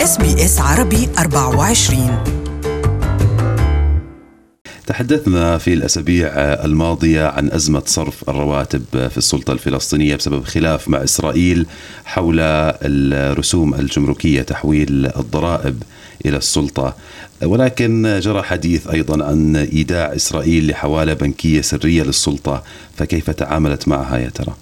SBS عربي 24. تحدثنا في الأسابيع الماضية عن أزمة صرف الرواتب في السلطة الفلسطينية بسبب خلاف مع إسرائيل حول الرسوم الجمركية، تحويل الضرائب إلى السلطة، ولكن جرى حديث أيضا عن إيداع إسرائيل لحوالة بنكية سرية للسلطة، فكيف تعاملت معها يا ترى؟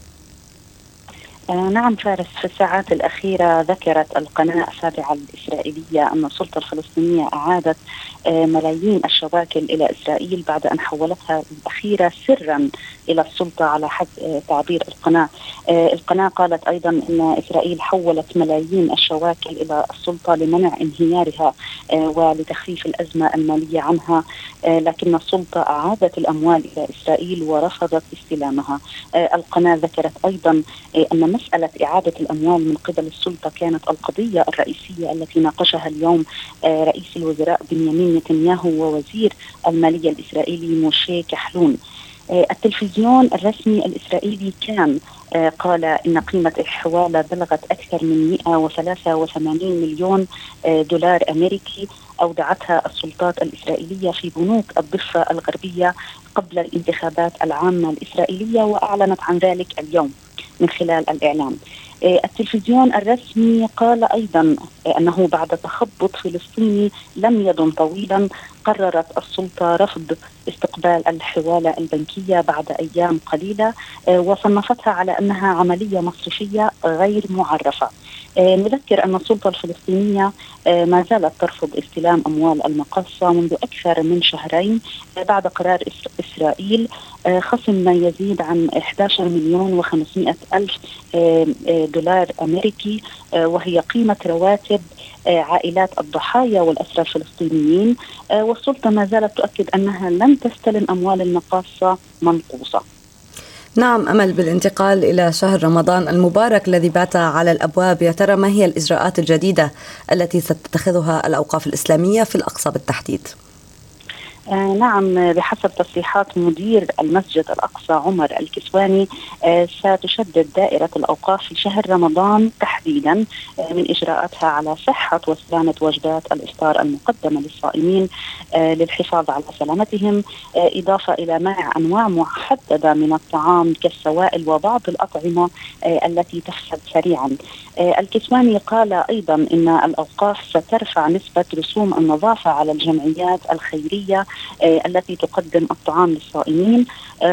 نعم فارس، في الساعات الأخيرة ذكرت القناة السابعة الإسرائيلية أن السلطة الفلسطينية أعادت ملايين الشواكل إلى إسرائيل بعد أن حولتها الأخيرة سرا إلى السلطة على حد تعبير القناة. القناة قالت أيضا أن إسرائيل حولت ملايين الشواكل إلى السلطة لمنع انهيارها ولتخفيف الأزمة المالية عنها، لكن السلطة أعادت الأموال إلى إسرائيل ورفضت استلامها. القناة ذكرت أيضا أن مسألة إعادة الأموال من قبل السلطة كانت القضية الرئيسية التي ناقشها اليوم رئيس الوزراء بنيامين نتنياهو ووزير المالية الإسرائيلي موشي كحلون. التلفزيون الرسمي الإسرائيلي كان قال إن قيمة الحوالة بلغت أكثر من 183 مليون دولار أمريكي أودعتها السلطات الإسرائيلية في بنوك الضفة الغربية قبل الانتخابات العامة الإسرائيلية، وأعلنت عن ذلك اليوم من خلال الإعلام. التلفزيون الرسمي قال أيضا أنه بعد تخبط فلسطيني لم يدم طويلا قررت السلطة رفض استقبال الحوالة البنكية بعد أيام قليلة، وصنفتها على أنها عملية مصرفية غير معرفة. نذكر أن السلطة الفلسطينية ما زالت ترفض استلام أموال المقاصة منذ أكثر من شهرين بعد قرار إسرائيل خصم ما يزيد عن 11 مليون و500 ألف دولار أمريكي، وهي قيمة رواتب عائلات الضحايا والأسرى الفلسطينيين، والسلطة ما زالت تؤكد أنها لن تستلم أموال المقاصة منقوصة. نعم أمل، بالانتقال إلى شهر رمضان المبارك الذي بات على الأبواب، يا ترى ما هي الإجراءات الجديدة التي ستتخذها الأوقاف الإسلامية في الأقصى بالتحديد؟ نعم، بحسب تصريحات مدير المسجد الأقصى عمر الكسواني ستشدد دائرة الأوقاف في شهر رمضان تحديدا من إجراءاتها على صحة وسلامة وجبات الإفطار المقدمة للصائمين للحفاظ على سلامتهم، إضافة إلى منع أنواع محددة من الطعام كالسوائل وبعض الأطعمة التي تفسد سريعا. الكسواني قال أيضا إن الأوقاف سترفع نسبة رسوم النظافة على الجمعيات الخيرية التي تقدم الطعام للصائمين،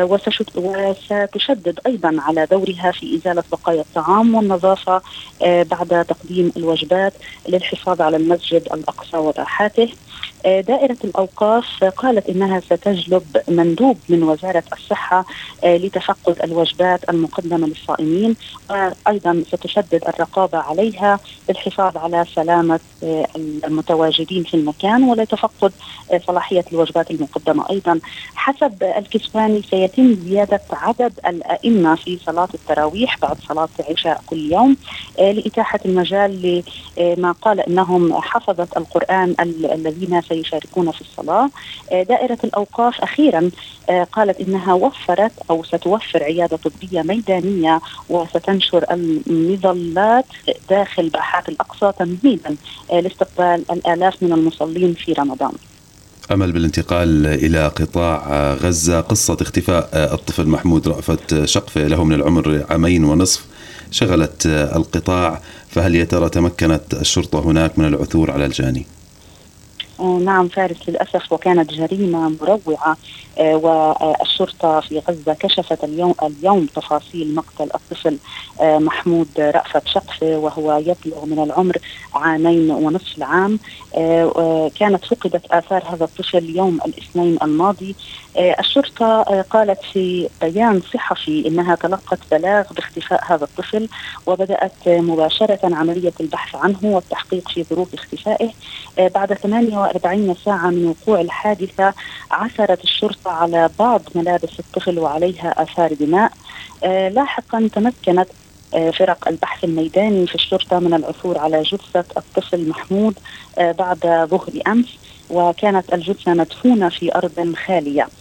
وستشدد أيضا على دورها في إزالة بقايا الطعام والنظافة بعد تقديم الوجبات للحفاظ على المسجد الأقصى وباحاته. دائرة الأوقاف قالت إنها ستجلب مندوب من وزارة الصحة لتفقد الوجبات المقدمة للصائمين، وأيضا ستشدد الرقابة عليها للحفاظ على سلامة المتواجدين في المكان ولتفقد صلاحية الوجبات المقدمة. أيضا حسب الكسواني سيتم زيادة عدد الأئمة في صلاة التراويح بعد صلاة العشاء كل يوم لإتاحة المجال لما قال إنهم حفظة القرآن الذين سيشاركون في الصلاة. دائرة الأوقاف أخيرا قالت إنها وفرت أو ستوفر عيادة طبية ميدانية وستنشر المظلات داخل باحات الأقصى تمهيدا لاستقبال الآلاف من المصلين في رمضان. أمل، بالانتقال إلى قطاع غزة، قصة اختفاء الطفل محمود رأفت شقفة له من العمر 2.5 عام شغلت القطاع، فهل يا ترى تمكنت الشرطة هناك من العثور على الجاني؟ نعم فارس، للأسف وكانت جريمة مروعة، والشرطة في غزة كشفت اليوم تفاصيل مقتل الطفل محمود رأفت شقفة وهو يبلغ من العمر 2.5 عام. كانت فقدت آثار هذا الطفل يوم الاثنين الماضي. الشرطة قالت في بيان صحفي إنها تلقت بلاغ باختفاء هذا الطفل وبدأت مباشرة عملية البحث عنه والتحقيق في ظروف اختفائه. بعد 48 ساعة من وقوع الحادثة عثرت الشرطة على بعض ملابس الطفل وعليها آثار دماء. لاحقا تمكنت فرق البحث الميداني في الشرطة من العثور على جثة الطفل محمود بعد ظهر أمس، وكانت الجثة مدفونة في أرض خالية.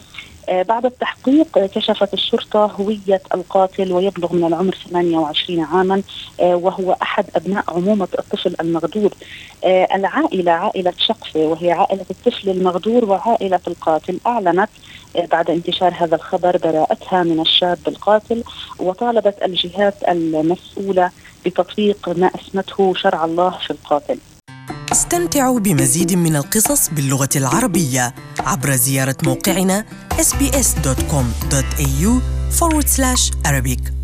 بعد التحقيق كشفت الشرطة هوية القاتل، ويبلغ من العمر 28 عاما، وهو أحد أبناء عمومة الطفل المغدور. العائلة، عائلة شقفة وهي عائلة الطفل المغدور وعائلة القاتل، أعلنت بعد انتشار هذا الخبر براءتها من الشاب القاتل، وطالبت الجهات المسؤولة بتطبيق ما أسمته شرع الله في القاتل. استمتعوا بمزيد من القصص باللغة العربية عبر زيارة موقعنا sbs.com.au/Arabic.